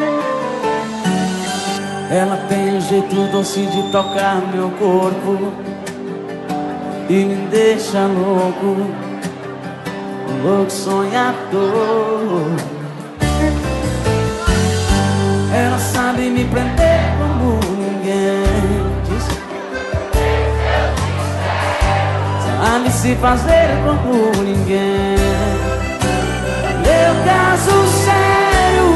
Ela tem um jeito doce de tocar meu corpo e me deixa louco, um louco sonhador. Ela sabe me prender como ninguém, sabe se fazer como ninguém. Meu caso sério,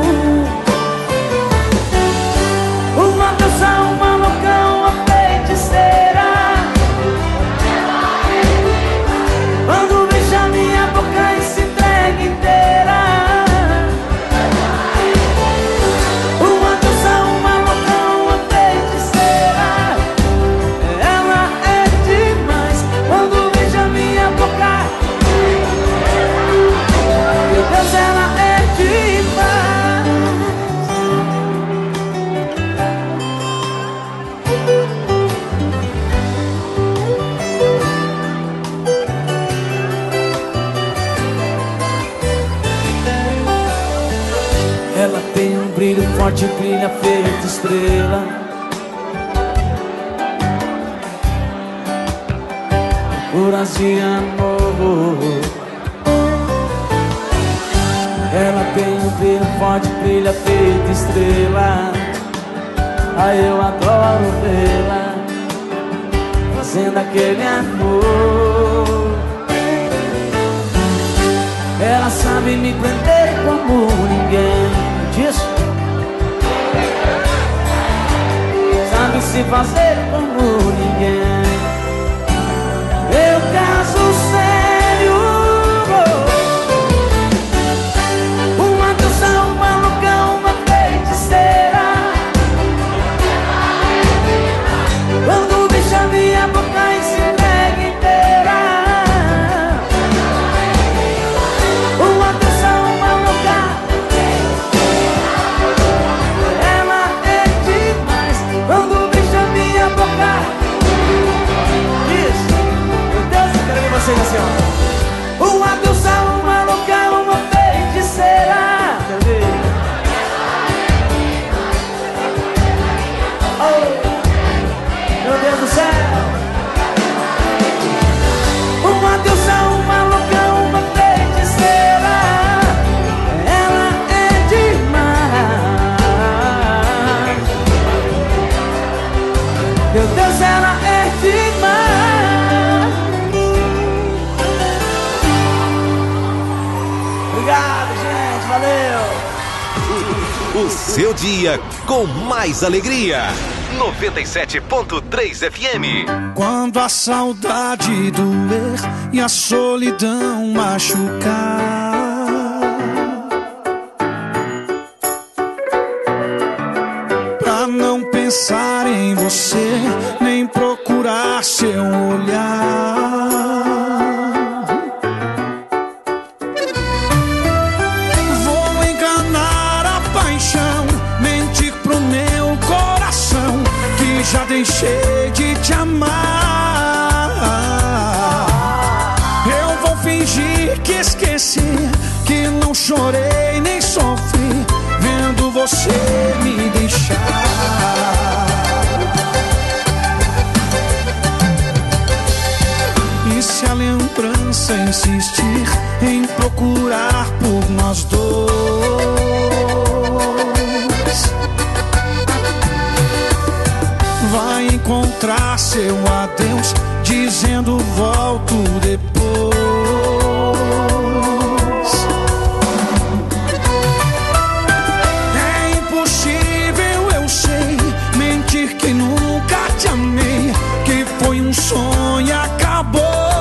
uma deusa, uma louca, uma feiticeira. Quando beija minha boca e se entrega inteira. Uma deusa, uma louca, uma feiticeira. Ela é demais. Quando beija minha boca, meu Deus, ela é demais. Ela tem um brilho forte, brilha feito estrela. Loucuras de amor. Ela tem um brilho forte, brilha feito estrela. Ai, eu adoro vê-la fazendo aquele amor. Ela sabe me prender como ninguém. Diz. Sabe se fazer como ninguém. Meu caso sério, uma deusa, uma louca, uma feiticeira. Quando beija minha boca e se entrega inteira. gente. Valeu. O seu dia com mais alegria. noventa e sete ponto três F M. Quando a saudade doer e a solidão machucar, pra não pensar em você, nem procurar seu olhar, vou enganar a paixão, mentir pro meu coração que já deixei de te amar. Eu vou fingir que esqueci, que não chorei nem sofri, vendo você me deixar. E se a lembrança insistir em procurar por nós dois, vai encontrar seu adeus dizendo volto depois. É impossível, eu sei, mentir que nunca te amei, que foi um sonho e acabou.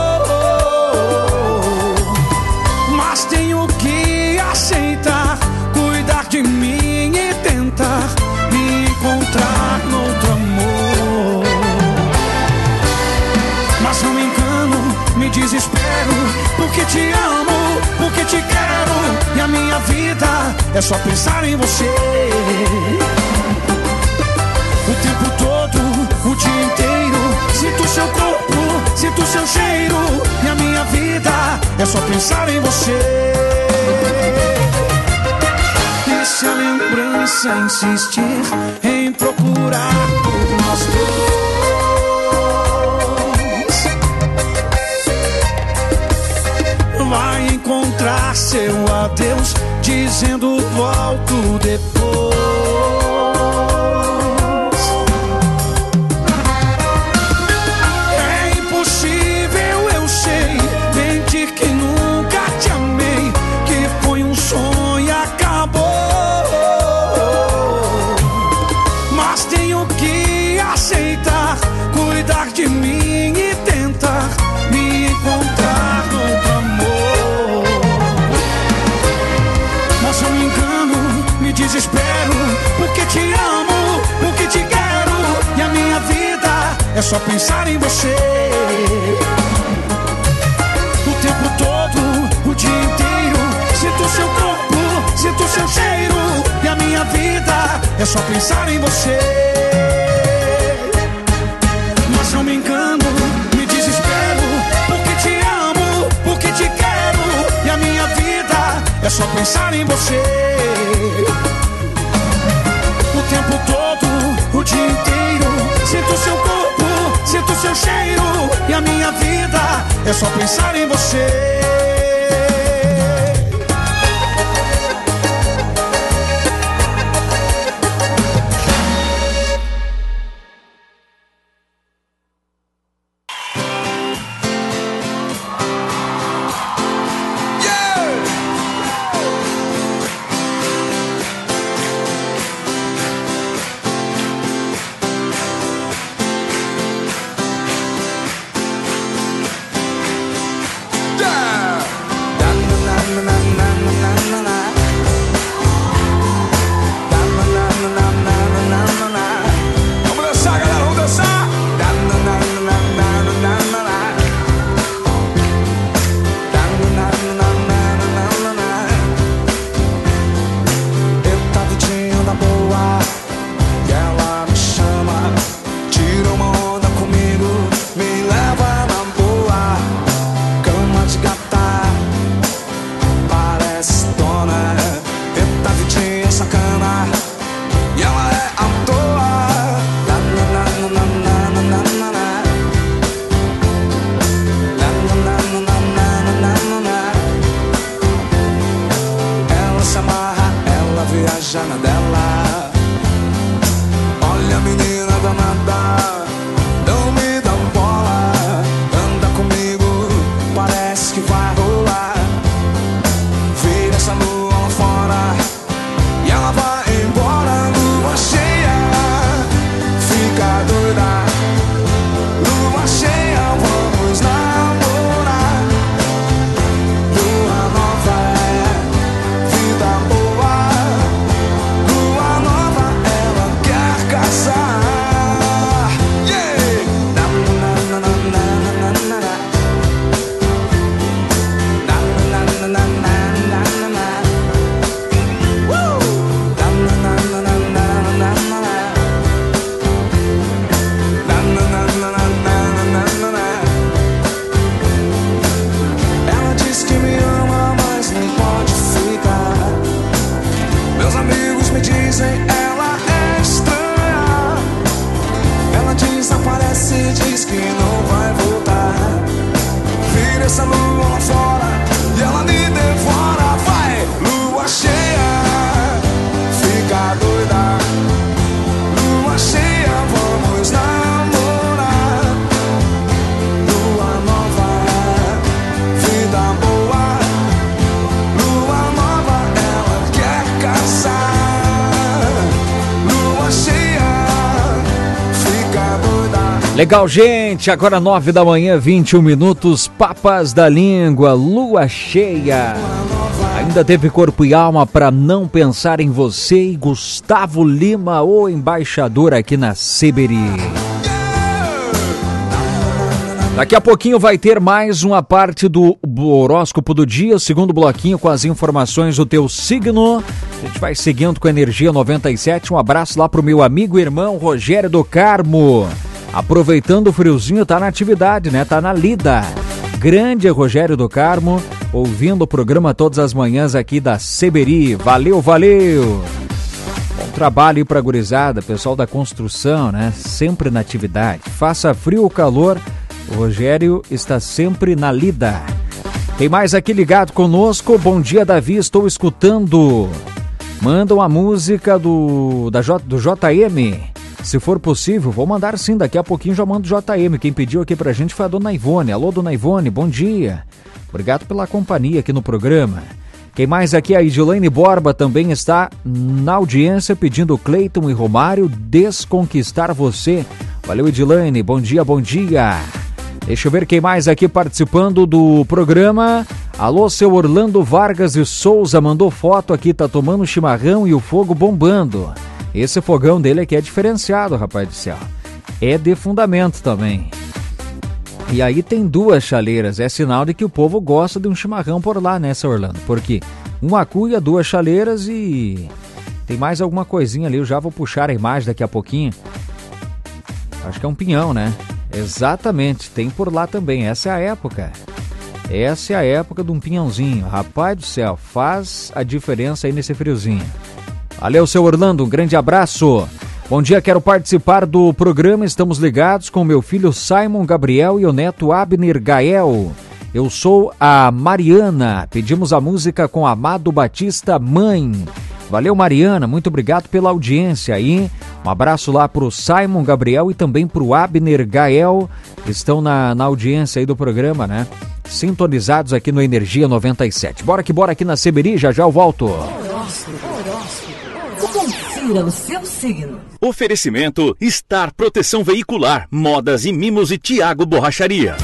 Mas tenho que aceitar, cuidar de mim e tentar me encontrar noutro amor. Mas não me engano, me desespero, porque te amo, porque te quero, e a minha vida é só pensar em você. O tempo todo, o dia inteiro, sinto seu corpo, sinto seu cheiro, e a minha vida é só pensar em você. E se a lembrança insistir em procurar por nós dois, vai encontrar seu adeus dizendo volto depois. É impossível, eu sei, mentir que nunca te amei, que foi um sonho e acabou. Mas tenho que aceitar, cuidar de mim e tentar me encontrar noutro amor. Mas eu me engano, me desespero, porque te amo, porque te quero, e a minha vida é só pensar em você. O tempo todo, o dia inteiro, sinto seu corpo, sinto seu cheiro, e a minha vida é só pensar em você. Mas não me engano, me desespero, porque te amo, porque te quero, e a minha vida é só pensar em você. O tempo todo, o dia inteiro, sinto seu corpo, sinto seu cheiro, e a minha vida é só pensar em você. Parece que vai rolar. Vira essa lua Legal, gente, agora nove da manhã, vinte e um minutos, Papas da Língua, lua cheia. Ainda teve corpo e alma para não pensar em você e Gustavo Lima, o embaixador aqui na Seberi. Daqui a pouquinho vai ter mais uma parte do horóscopo do dia, o segundo bloquinho com as informações do teu signo. A gente vai seguindo com a Energia noventa e sete. Um abraço lá pro meu amigo e irmão Rogério do Carmo. Aproveitando o friozinho, tá na atividade, né? Tá na lida. Grande Rogério do Carmo, ouvindo o programa todas as manhãs aqui da Seberi. Valeu, valeu! Bom trabalho aí pra gurizada, pessoal da construção, né? Sempre na atividade. Faça frio ou calor, o Rogério está sempre na lida. Tem mais aqui ligado conosco. Bom dia, Davi, estou escutando. Manda uma música do, da J, do J M. Se for possível, vou mandar sim, daqui a pouquinho já mando J M. Quem pediu aqui pra gente foi a dona Ivone. Alô, dona Ivone, bom dia. Obrigado pela companhia aqui no programa. Quem mais aqui? A Edilene Borba também está na audiência pedindo Cleiton e Romário Desconquistar Você. Valeu, Edilene, bom dia, bom dia. Deixa eu ver quem mais aqui participando do programa. Alô, seu Orlando Vargas de Souza mandou foto aqui, tá tomando chimarrão e o fogo bombando. Esse fogão dele aqui é diferenciado, rapaz do céu. É de fundamento também. E aí tem duas chaleiras. É sinal de que o povo gosta de um chimarrão por lá, né, seu Orlando? Porque uma cuia, duas chaleiras e... tem mais alguma coisinha ali. Eu já vou puxar a imagem daqui a pouquinho. Acho que é um pinhão, né? Exatamente. Tem por lá também. Essa é a época. Essa é a época de um pinhãozinho. Rapaz do céu, faz a diferença aí nesse friozinho. Valeu, seu Orlando, um grande abraço. Bom dia, quero participar do programa. Estamos ligados com meu filho Simon Gabriel e o neto Abner Gael. Eu sou a Mariana. Pedimos a música com Amado Batista, Mãe. Valeu, Mariana, muito obrigado pela audiência aí. Um abraço lá pro Simon Gabriel e também pro Abner Gael. Estão na, na audiência aí do programa, né? Sintonizados aqui no Energia noventa e sete. Bora que bora aqui na Seberi, já já eu volto. Confira o seu signo. Oferecimento Star Proteção Veicular, Modas e Mimos e Tiago Borracharia.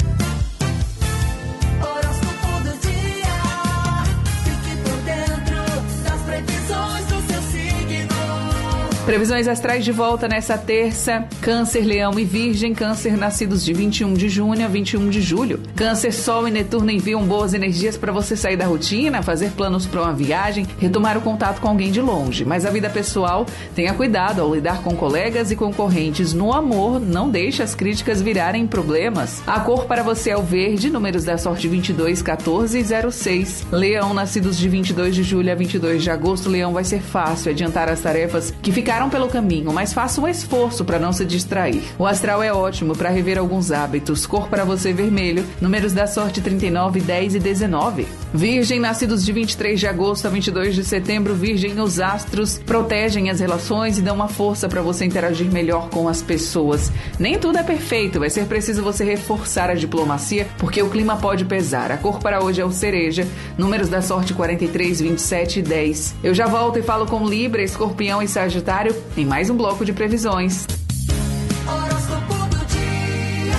Previsões astrais de volta nessa terça. Câncer, Leão e Virgem. Câncer, nascidos de vinte e um de junho a vinte e um de julho. Câncer, Sol e Netuno enviam boas energias para você sair da rotina, fazer planos para uma viagem, retomar o contato com alguém de longe. Mas a vida pessoal, tenha cuidado ao lidar com colegas e concorrentes. No amor, não deixe as críticas virarem problemas. A cor para você é o verde, números da sorte vinte e dois, quatorze e zero seis. Leão, nascidos de vinte e dois de julho a vinte e dois de agosto. Leão, vai ser fácil adiantar as tarefas que ficaram pelo caminho, mas faça um esforço para não se distrair. O astral é ótimo para rever alguns hábitos. Cor para você vermelho, números da sorte trinta e nove, dez e dezenove. Virgem, nascidos de vinte e três de agosto a vinte e dois de setembro. Virgem, os astros protegem as relações e dão uma força para você interagir melhor com as pessoas. Nem tudo é perfeito, vai ser preciso você reforçar a diplomacia, porque o clima pode pesar. A cor para hoje é o cereja, números da sorte quarenta e três, vinte e sete e dez. Eu já volto e falo com Libra, Escorpião e Sagitário em mais um bloco de previsões. Horóscopo do dia.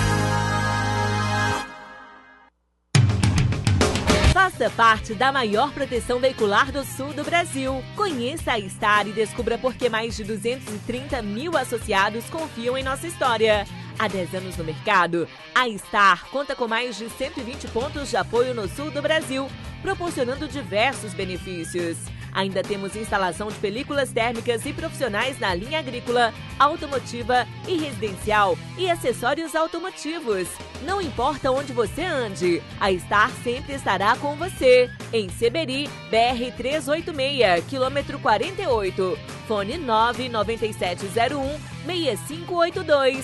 Faça parte da maior proteção veicular do sul do Brasil. Conheça a Star e descubra por que mais de duzentos e trinta mil associados confiam em nossa história. Há dez anos no mercado, a Star conta com mais de cento e vinte pontos de apoio no sul do Brasil, proporcionando diversos benefícios. Ainda temos instalação de películas térmicas e profissionais na linha agrícola, automotiva e residencial e acessórios automotivos. Não importa onde você ande, a Star sempre estará com você. Em Seberi, B R trezentos e oitenta e seis, quilômetro quarenta e oito. Fone nove nove sete zero um, seis cinco oito dois.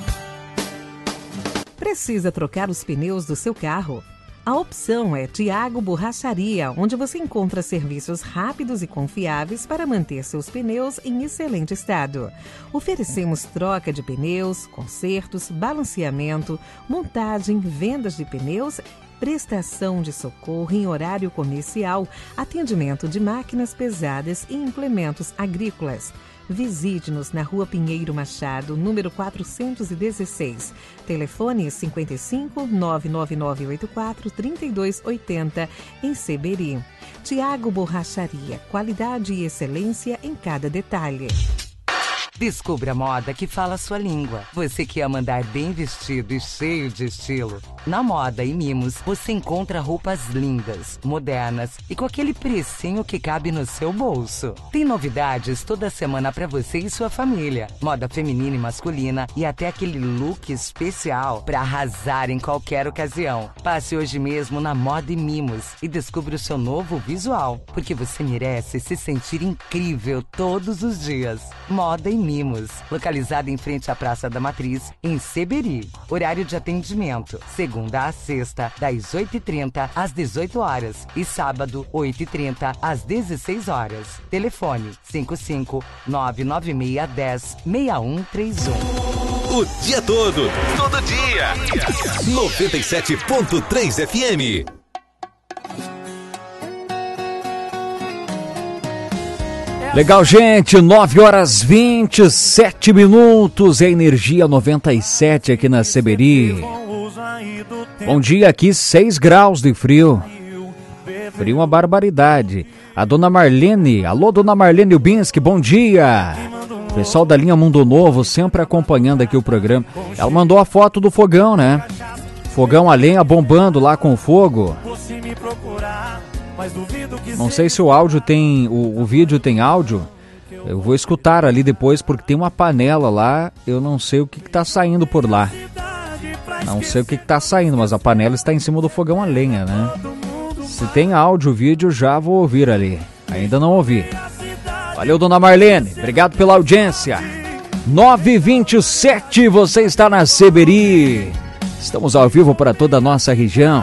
Precisa trocar os pneus do seu carro? A opção é Tiago Borracharia, onde você encontra serviços rápidos e confiáveis para manter seus pneus em excelente estado. Oferecemos troca de pneus, consertos, balanceamento, montagem, vendas de pneus prestação de socorro em horário comercial, atendimento de máquinas pesadas e implementos agrícolas. Visite-nos na Rua Pinheiro Machado, número quatrocentos e dezesseis. Telefone cinquenta e cinco, nove nove nove oito quatro, trinta e dois oitenta, em Seberi. Tiago Borracharia, qualidade e excelência em cada detalhe. Descubra a moda que fala a sua língua. Você que ama andar bem vestido e cheio de estilo. Na Moda e Mimos, você encontra roupas lindas, modernas e com aquele precinho que cabe no seu bolso. Tem novidades toda semana para você e sua família. Moda feminina e masculina e até aquele look especial para arrasar em qualquer ocasião. Passe hoje mesmo na Moda e Mimos e descubra o seu novo visual, porque você merece se sentir incrível todos os dias. Moda e Mimos. Mimos, localizada em frente à Praça da Matriz, em Seberi. Horário de atendimento, segunda a sexta, das oito e trinta às dezoito horas e sábado, oito e trinta às dezesseis horas. Telefone cinco cinco, nove nove seis um zero, seis um três um. O dia todo, todo dia. noventa e sete ponto três F M. Legal, gente, nove horas vinte e sete minutos, é Energia noventa e sete aqui na Seberi. Bom dia, aqui seis graus de frio. Frio uma barbaridade. A dona Marlene, alô dona Marlene Ubinski, bom dia. Pessoal da linha Mundo Novo sempre acompanhando aqui o programa. Ela mandou a foto do fogão, né? Fogão a lenha bombando lá com fogo. Não sei se o áudio tem, o, o vídeo tem áudio. Eu vou escutar ali depois porque tem uma panela lá. Eu não sei o que está saindo por lá. Não sei o que está saindo, mas a panela está em cima do fogão a lenha, né? Se tem áudio, vídeo, já vou ouvir ali. Ainda não ouvi. Valeu, dona Marlene. Obrigado pela audiência. nove e vinte e sete, você está na Seberi. Estamos ao vivo para toda a nossa região.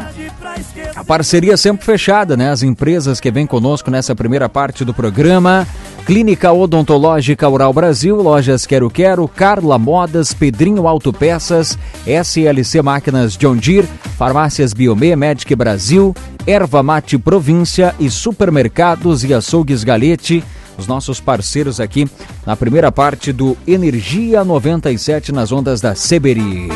A parceria sempre fechada, né? As empresas que vêm conosco nessa primeira parte do programa. Clínica Odontológica Oral Brasil, Lojas Quero Quero, Carla Modas, Pedrinho Autopeças, S L C Máquinas John Deere, Farmácias Biomê, Medic Brasil, Erva Mate Província e Supermercados e Açougues Galete. Os nossos parceiros aqui na primeira parte do Energia noventa e sete nas ondas da Seberi.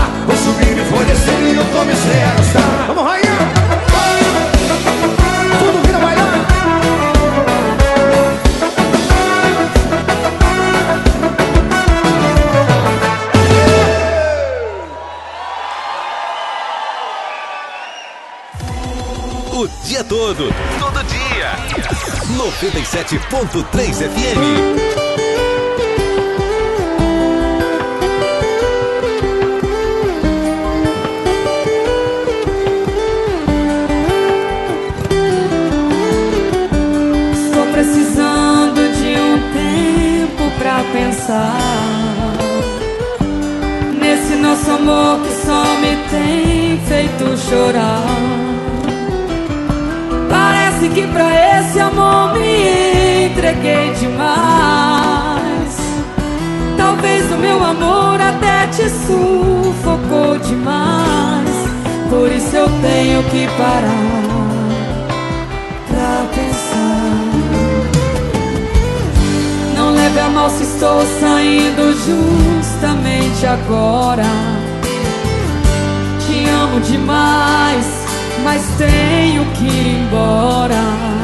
Vamos, rainha! todo, todo dia. noventa e sete ponto três F M. Pensar nesse nosso amor que só me tem feito chorar. Parece que pra esse amor me entreguei demais. Talvez o meu amor até te sufocou demais. Por isso eu tenho que parar pra pensar. Não leve a mal se estou saindo justamente agora. Te amo demais, mas tenho que ir embora.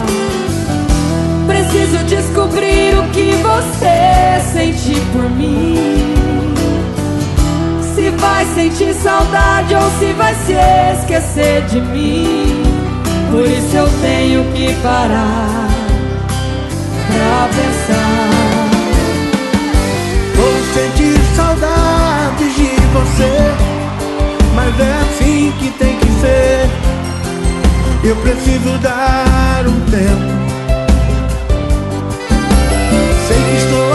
Preciso descobrir o que você sente por mim. Se vai sentir saudade ou se vai se esquecer de mim. Por isso eu tenho que parar pra pensar.